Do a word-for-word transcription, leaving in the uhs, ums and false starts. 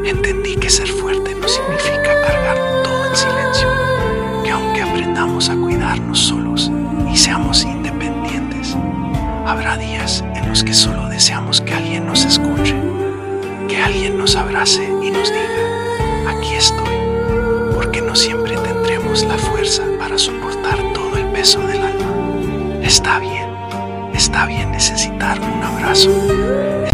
Entendí que ser fuerte no significa cargar todo en silencio, que aunque aprendamos a cuidarnos solos y seamos independientes, habrá días en los que solo deseamos que alguien nos escuche, que alguien nos abrace y nos diga, aquí estoy, porque no siempre tendremos la fuerza para soportar todo el peso del alma. Está bien, está bien necesitar un abrazo,